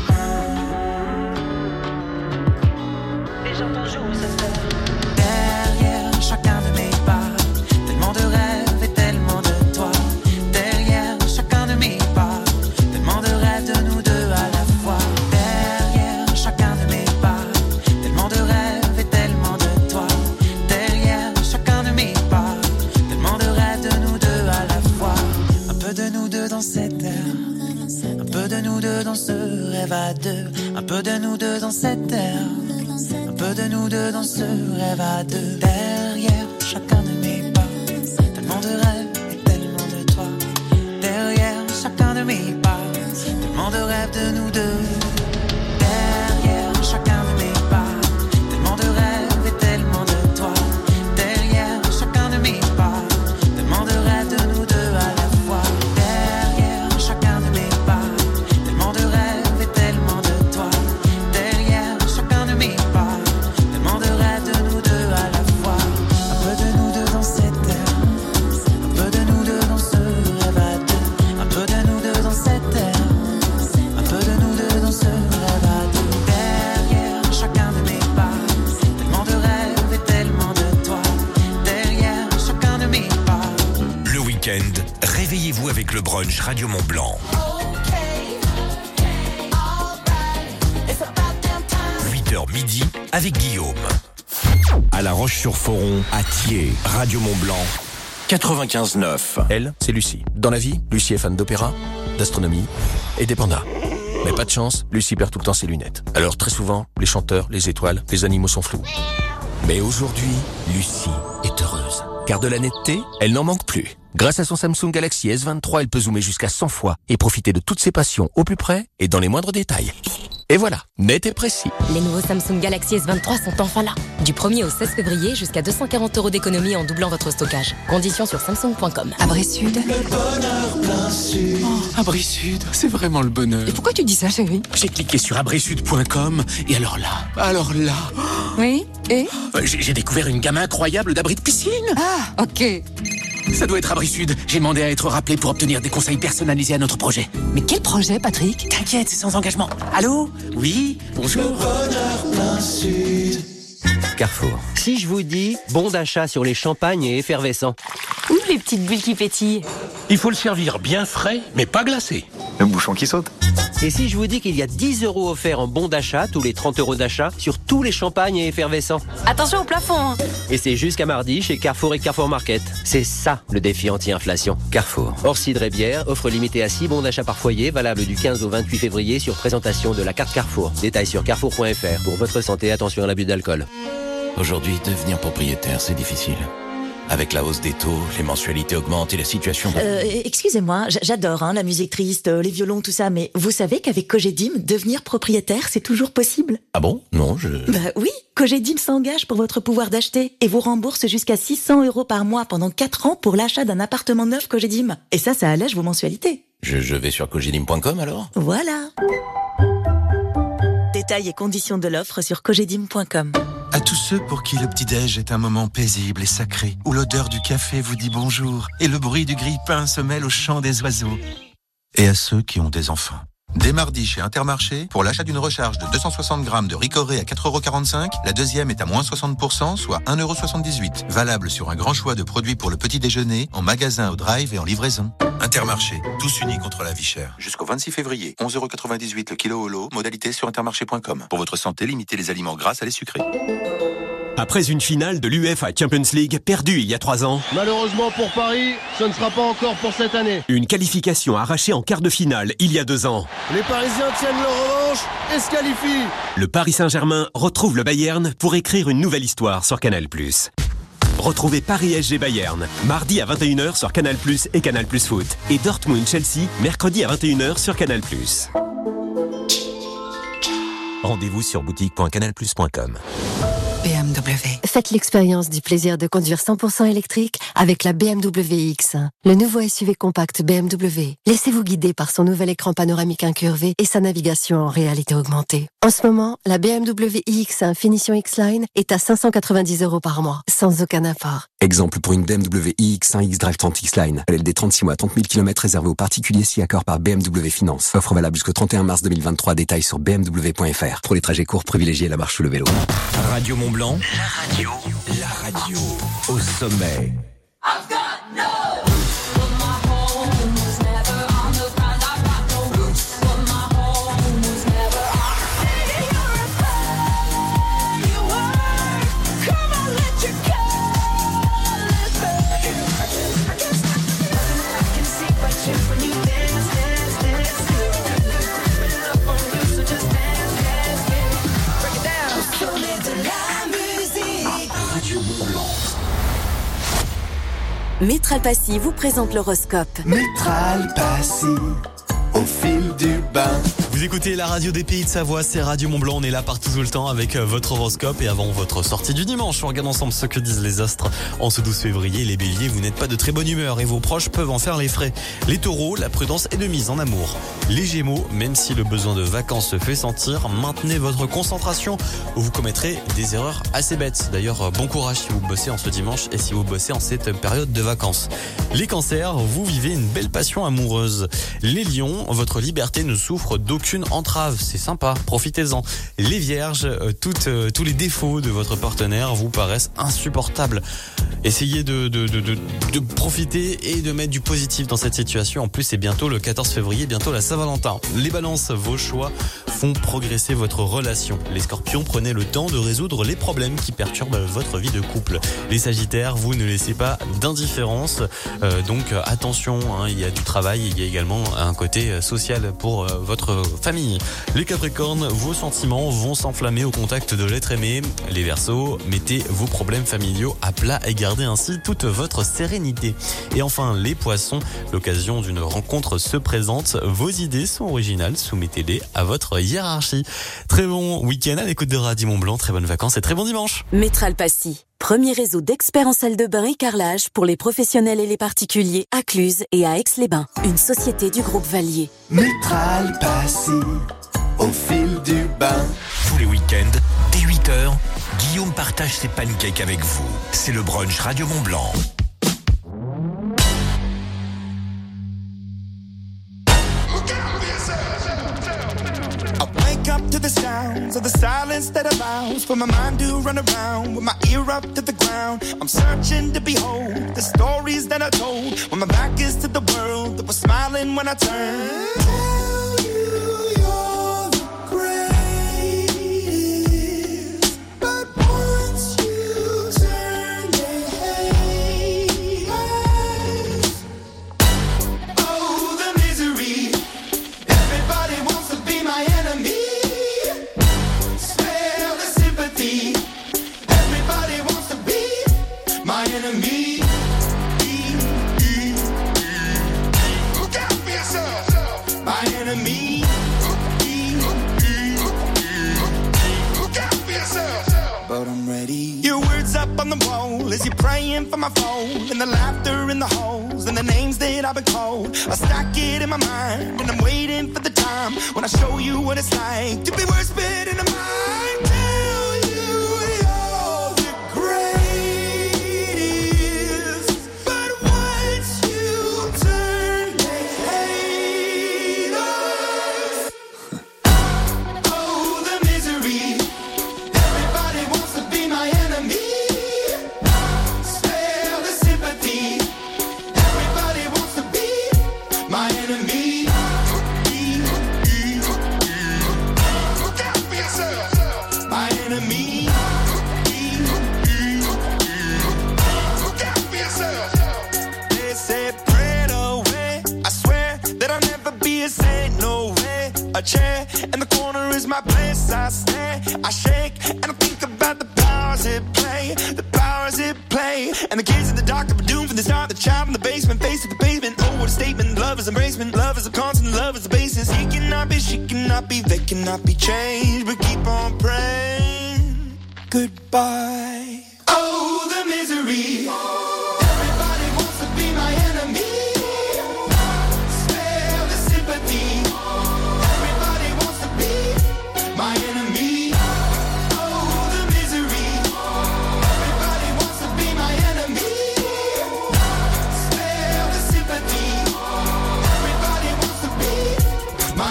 Et j'entends jouer cette air. Derrière chacun de mes pas, tellement de rêves et tellement de toi. Derrière chacun de mes pas, tellement de rêves de nous deux à la fois. Derrière chacun de mes pas, tellement de rêves et tellement de toi. Derrière chacun de mes pas, tellement de rêves de nous deux à la fois. Un peu de nous deux dans cette air, un peu de nous deux dans ce rêve à deux. Un peu de nous deux dans cette air, un peu de nous deux dans ce rêve à deux. Derrière chacun de mes pas, tellement de rêves et tellement de toi. Derrière chacun de mes pas, tellement de rêves de nous deux. Derrière chacun de mes pas, tellement de rêves et tellement de toi. Derrière chacun de mes pas, tellement de rêves de nous deux à la fois. Derrière chacun de mes pas, tellement de rêves et tellement de toi. Derrière chacun de mes pas, tellement de rêves de nous deux à la fois. Un peu de nous deux dans cette air, un peu de nous deux dans ce rêve à deux. Un peu de nous deux dans cette air, un peu de nous deux dans ce rêve à deux. Derrière chacun de mes pas, tellement de rêves et tellement de toi. Derrière chacun de mes pas. Le week-end, réveillez-vous avec le brunch Radio Mont Blanc. 8h midi avec Guillaume. À La Roche-sur-Foron, à Thiers, Radio Mont Blanc, 95.9. Elle, c'est Lucie. Dans la vie, Lucie est fan d'opéra, d'astronomie et des pandas. Mais pas de chance, Lucie perd tout le temps ses lunettes. Alors très souvent, les chanteurs, les étoiles, les animaux sont flous. Mais aujourd'hui, Lucie est heureuse. Car de la netteté, elle n'en manque plus. Grâce à son Samsung Galaxy S23, elle peut zoomer jusqu'à 100 fois et profiter de toutes ses passions au plus près et dans les moindres détails. Et voilà, net et précis. Les nouveaux Samsung Galaxy S23 sont enfin là. Du 1er au 16 février, jusqu'à 240 € d'économie en doublant votre stockage. Conditions sur samsung.com. Abri Sud. Le bonheur plein sud. Oh, Abri Sud, c'est vraiment le bonheur. Et pourquoi tu dis ça, chérie? J'ai cliqué sur abrisud.com et alors là. Oui, et J'ai découvert une gamme incroyable d'abris de piscine. Ah, ok. Ça doit être Abri Sud. J'ai demandé à être rappelé pour obtenir des conseils personnalisés à notre projet. Mais quel projet, Patrick? T'inquiète, c'est sans engagement. Allô? Oui? Bonjour. Le bonheur plein sud. Carrefour. Si je vous dis bon d'achat sur les champagnes et effervescents. Ouh, les petites bulles qui pétillent. Il faut le servir bien frais, mais pas glacé. Le bouchon qui saute. Et si je vous dis qu'il y a 10 € offerts en bon d'achat, tous les 30 € d'achat, sur tous les champagnes et effervescents. Attention au plafond, hein. Et c'est jusqu'à mardi chez Carrefour et Carrefour Market. C'est ça le défi anti-inflation. Carrefour. Hors cidre et bière, offre limitée à 6 bons d'achat par foyer, valable du 15 au 28 février sur présentation de la carte Carrefour. Détails sur carrefour.fr. Pour votre santé, attention à l'abus d'alcool. Aujourd'hui, devenir propriétaire, c'est difficile. Avec la hausse des taux, les mensualités augmentent et la situation... Excusez-moi, j'adore la musique triste, les violons, tout ça, mais vous savez qu'avec Cogedim, devenir propriétaire, c'est toujours possible? Ah bon? Non, Bah oui, Cogedim s'engage pour votre pouvoir d'acheter et vous rembourse jusqu'à 600 € par mois pendant 4 ans pour l'achat d'un appartement neuf Cogedim. Et ça allège vos mensualités. Je vais sur cogedim.com alors? Voilà. Détails et conditions de l'offre sur cogedim.com. À tous ceux pour qui le petit-déj est un moment paisible et sacré, où l'odeur du café vous dit bonjour et le bruit du grille-pain se mêle au chant des oiseaux. Et à ceux qui ont des enfants. Dès mardi chez Intermarché, pour l'achat d'une recharge de 260 grammes de Ricoré à 4,45 €, la deuxième est à moins 60%, soit 1,78 €. Valable sur un grand choix de produits pour le petit déjeuner, en magasin, au drive et en livraison. Intermarché, tous unis contre la vie chère. Jusqu'au 26 février, 11,98 € le kilo au lot, modalité sur intermarché.com. Pour votre santé, limitez les aliments gras à les sucrés. Après une finale de l'UEFA Champions League perdue il y a 3 ans, malheureusement pour Paris, ce ne sera pas encore pour cette année. Une qualification arrachée en quart de finale il y a 2 ans. Les Parisiens tiennent leur revanche et se qualifient. Le Paris Saint-Germain retrouve le Bayern pour écrire une nouvelle histoire sur Canal+. Retrouvez Paris SG Bayern, mardi à 21 h sur Canal+ et Canal+ Foot. Et Dortmund-Chelsea, mercredi à 21 h sur Canal+. Rendez-vous sur boutique.canalplus.com. BMW. Faites l'expérience du plaisir de conduire 100% électrique avec la BMW X1, le nouveau SUV compact BMW. Laissez-vous guider par son nouvel écran panoramique incurvé et sa navigation en réalité augmentée. En ce moment, la BMW iX1 Finition X-Line est à 590 € par mois, sans aucun apport. Exemple pour une BMW iX1 X-Drive 30 X-Line. LLD 36 mois, 30 000 km réservé aux particuliers si accord par BMW Finance. Offre valable jusqu'au 31 mars 2023. Détails sur bmw.fr. Pour les trajets courts, privilégiez la marche ou le vélo. Radio Mont-Blanc, la radio au sommet. I've got no Métral Passy vous présente l'horoscope. Métral Passy, au fil du bain. Vous écoutez la radio des Pays de Savoie, c'est Radio Mont-Blanc. On est là partout tout le temps avec votre horoscope. Et avant votre sortie du dimanche, on regarde ensemble ce que disent les astres. En ce 12 février, les béliers, vous n'êtes pas de très bonne humeur et vos proches peuvent en faire les frais. Les taureaux, la prudence est de mise en amour. Les gémeaux, même si le besoin de vacances se fait sentir, maintenez votre concentration ou vous commettrez des erreurs assez bêtes. D'ailleurs, bon courage si vous bossez en ce dimanche et si vous bossez en cette période de vacances. Les cancers, vous vivez une belle passion amoureuse. Les lions, votre liberté ne souffre d'aucune entrave, c'est sympa, profitez-en. Les vierges, tous les défauts de votre partenaire vous paraissent insupportables. Essayez de profiter et de mettre du positif dans cette situation. En plus, c'est bientôt le 14 février, bientôt la Saint-Valentin. Les balances, vos choix font progresser votre relation. Les scorpions, prenez le temps de résoudre les problèmes qui perturbent votre vie de couple. Les sagittaires, vous ne laissez pas d'indifférence. Donc attention, il y a du travail, il y a également un côté social pour votre famille. Les capricornes, vos sentiments vont s'enflammer au contact de l'être aimé. Les verseaux, mettez vos problèmes familiaux à plat et gardez ainsi toute votre sérénité. Et enfin, les poissons, l'occasion d'une rencontre se présente. Vos idées sont originales, soumettez-les à votre hiérarchie. Très bon week-end à l'écoute de Radio Mont-Blanc, très bonnes vacances et très bon dimanche. Métral Passy, premier réseau d'experts en salle de bain et carrelage pour les professionnels et les particuliers à Cluse et à Aix-les-Bains. Une société du groupe Valier. Métral Passy, au fil du bain. Tous les week-ends, dès 8h, Guillaume partage ses pancakes avec vous. C'est le brunch Radio Mont-Blanc. Up to the sounds of the silence that allows for my mind to run around with my ear up to the ground. I'm searching to behold the stories that I told when my back is to the world that was smiling when I turned. Tell you you're the greatest, but once you turn they hate us. Oh, the misery. Everybody wants to be my enemy. Everybody wants to be my enemy. Look out for yourself. My enemy. Look out for yourself. But I'm ready. Your words up on the wall as you're praying for my phone, and the laughter in the halls and the names that I've been called. I stack it in my mind and I'm waiting for the time when I show you what it's like to be worse fit in a mind. A chair in the corner is my place. I stare, I shake, and I think about the powers at play, the powers at play. And the kids in the dark are doomed from the start. The child in the basement, face to the pavement. Oh, what a statement! Love is embracement, love is a constant, love is the basis. He cannot be, she cannot be, they cannot be changed. But keep on praying. Goodbye. Oh, the misery. Everybody wants to be my enemy. Spare the sympathy. My enemy, oh the misery. Everybody wants to be my enemy.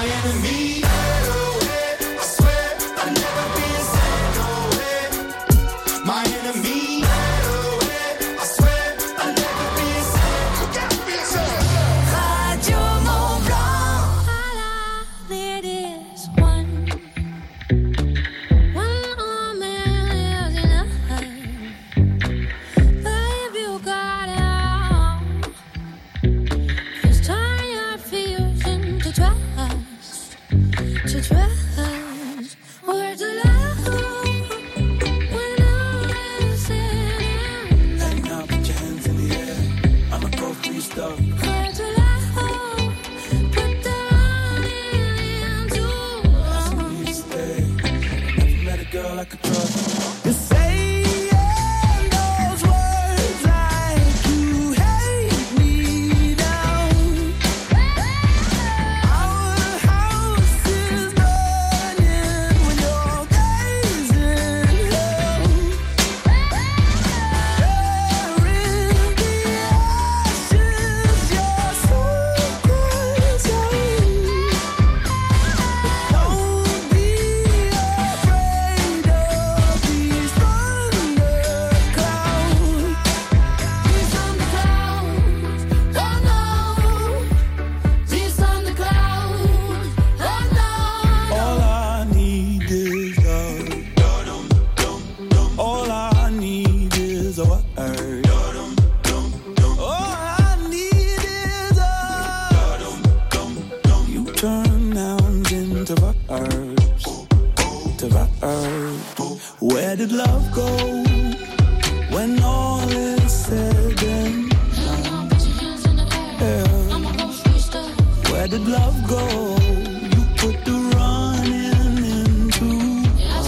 enemy. I swear I'll never be a sad no way. My enemy. I swear I'll never be a sad. Radio Mont Blanc. There is one man lives in a if you got it all, just turn your fears into trust, to trust. Where to love when all is said. Lighten up, put your hands in the air. I'ma go for your stuff. Where to love, put the money into. I need to stay. Never met a girl I could trust. You saying those words like you hate me down. Our house is burning when your days in hell. There in the ashes, your secrets don't be afraid of these thunderclouds. These thunderclouds, oh no. These thunderclouds, oh no. All I need is love. All I need is a word. All I need is a. You turn nouns into verbs. To verbs. Where did love go when all is said and done? Yeah. Where did love go? You put the running into.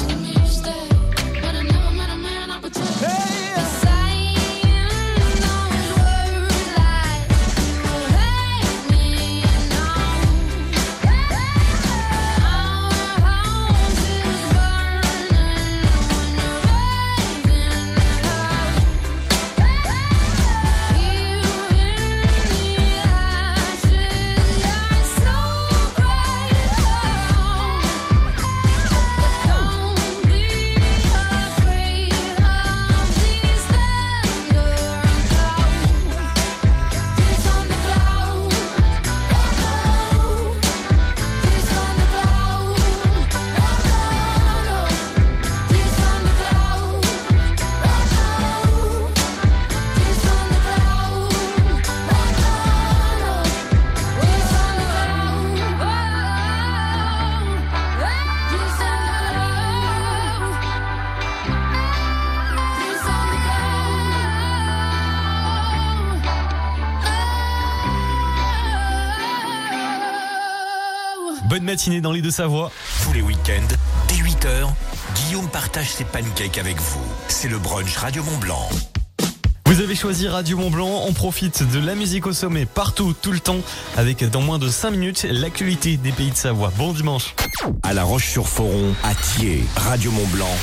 Bonne matinée dans les Deux-Savoie. Tous les week-ends, dès 8h, Guillaume partage ses pancakes avec vous. C'est le brunch Radio Mont Blanc. Vous avez choisi Radio Mont Blanc, on profite de la musique au sommet partout, tout le temps, avec dans moins de 5 minutes l'actualité des pays de Savoie. Bon dimanche. À La Roche-sur-Foron, à Thiers, Radio Mont Blanc,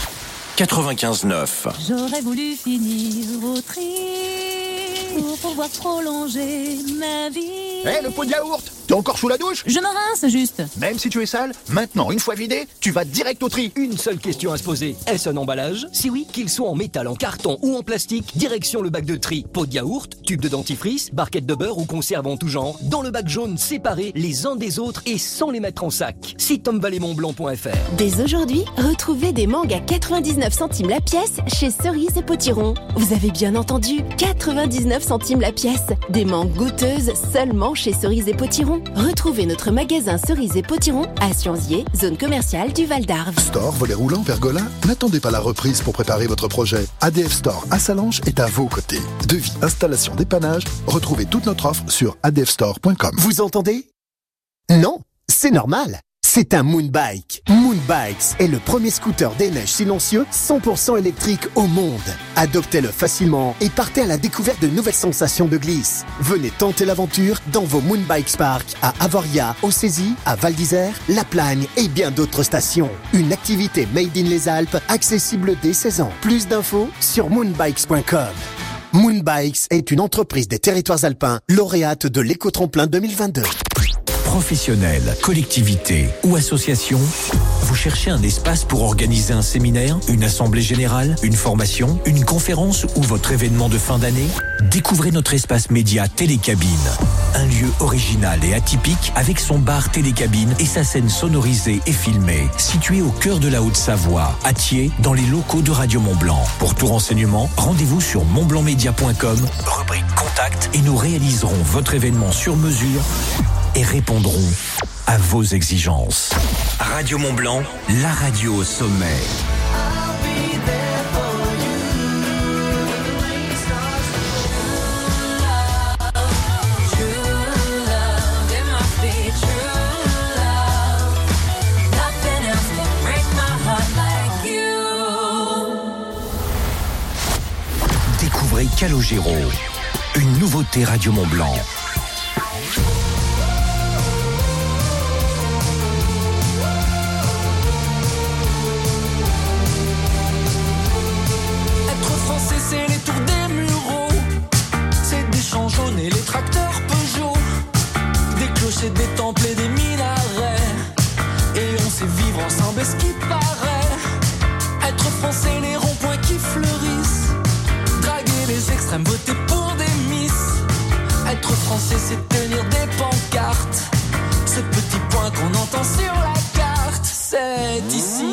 95.9. J'aurais voulu finir au tri pour pouvoir prolonger ma vie. Hé, le pot de yaourt, t'es encore sous la douche? Je me rince juste. Même si tu es sale, maintenant, une fois vidé, tu vas direct au tri. Une seule question à se poser. Est-ce un emballage? Si oui, qu'il soit en métal, en carton ou en plastique, direction le bac de tri. Pot de yaourt, tube de dentifrice, barquette de beurre ou conserve en tout genre. Dans le bac jaune, séparés les uns des autres et sans les mettre en sac. Site tomvalleymontblanc.fr. Dès aujourd'hui, retrouvez des mangues à 99 centimes la pièce chez Cerise et Potiron. Vous avez bien entendu, 99 centimes la pièce. Des mangues goûteuses seulement chez Cerise et Potiron. Retrouvez notre magasin Cerise et Potiron à Sionzier, zone commerciale du Val d'Arve. Store, volet roulant, pergola, n'attendez pas la reprise pour préparer votre projet. ADF Store à Salange est à vos côtés. Devis, installation, dépannage, retrouvez toute notre offre sur adfstore.com. Vous entendez? Non, c'est normal. C'est un Moonbike. Moonbikes est le premier scooter des neiges silencieux 100% électrique au monde. Adoptez-le facilement et partez à la découverte de nouvelles sensations de glisse. Venez tenter l'aventure dans vos Moonbikes Park à Avoria, au Cézy, à Val d'Isère, La Plagne et bien d'autres stations. Une activité made in les Alpes, accessible dès 16 ans. Plus d'infos sur moonbikes.com. Moonbikes est une entreprise des territoires alpins, lauréate de l'éco-tremplin 2022. Professionnels, collectivités ou associations, vous cherchez un espace pour organiser un séminaire, une assemblée générale, une formation, une conférence ou votre événement de fin d'année? Découvrez notre espace média Télécabine. Un lieu original et atypique avec son bar Télécabine et sa scène sonorisée et filmée. Situé au cœur de la Haute-Savoie, à Thiers, dans les locaux de Radio Mont-Blanc. Pour tout renseignement, rendez-vous sur montblancmedia.com, rubrique Contact, et nous réaliserons votre événement sur mesure et répondront à vos exigences. Radio Mont-Blanc, la radio au sommet. Découvrez Calogero, une nouveauté Radio Mont-Blanc. Être français, c'est les tours des Mureaux, c'est des champs jaunes et les tracteurs Peugeot, des clochers, des temples et des minarets. Et on sait vivre ensemble, ce qui paraît. Être français, les ronds-points qui fleurissent, draguer les extrêmes, voter pour des miss. Être français, c'est tenir des pancartes, ce petit point qu'on entend sur la carte, c'est ici.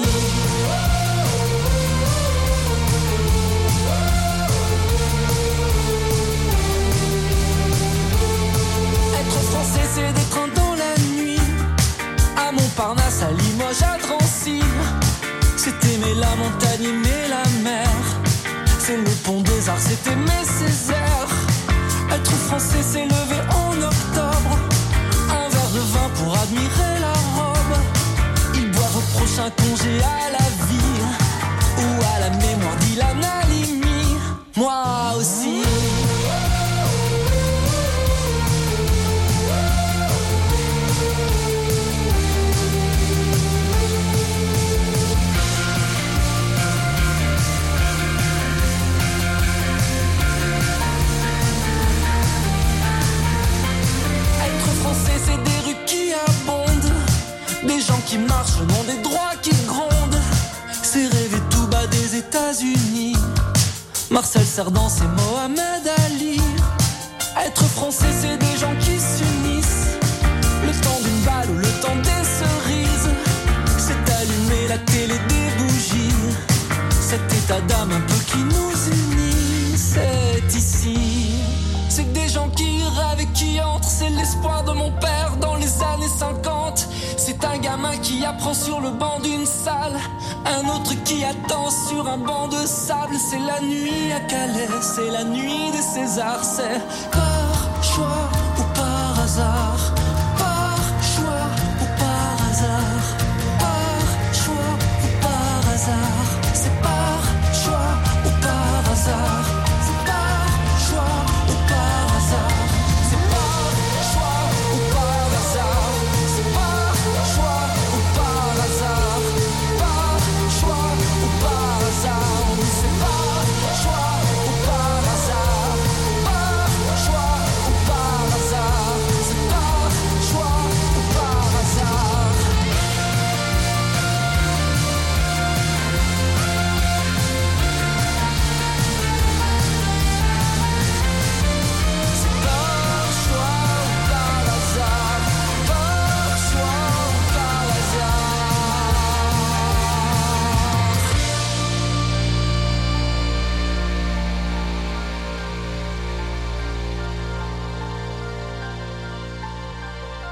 Être français, c'est des trains dans la nuit, à Montparnasse, à Limoges, à Drancy. C'est aimer la montagne, aimer la mer. C'est le pont des Arts, c'est aimer Césaire. Être français, c'est lever en octobre un verre de vin pour admirer la robe. Il boire au prochain congé à la vie ou à la mémoire d'Ilan Halimi. Moi aussi. C'est des rues qui abondent, des gens qui marchent le long des droits qui grondent. C'est rêver tout bas des États-Unis, Marcel Cerdan, c'est Mohamed Ali. Être français, c'est des gens qui s'unissent, le temps d'une balle ou le temps des cerises. C'est allumer la télé, des bougies, cet état d'âme un peu qui nous unit. C'est ici. C'est des gens qui rêvent et qui entrent. C'est l'espoir de mon père dans les années 50. C'est un gamin qui apprend sur le banc d'une salle, un autre qui attend sur un banc de sable. C'est la nuit à Calais, c'est la nuit de César. C'est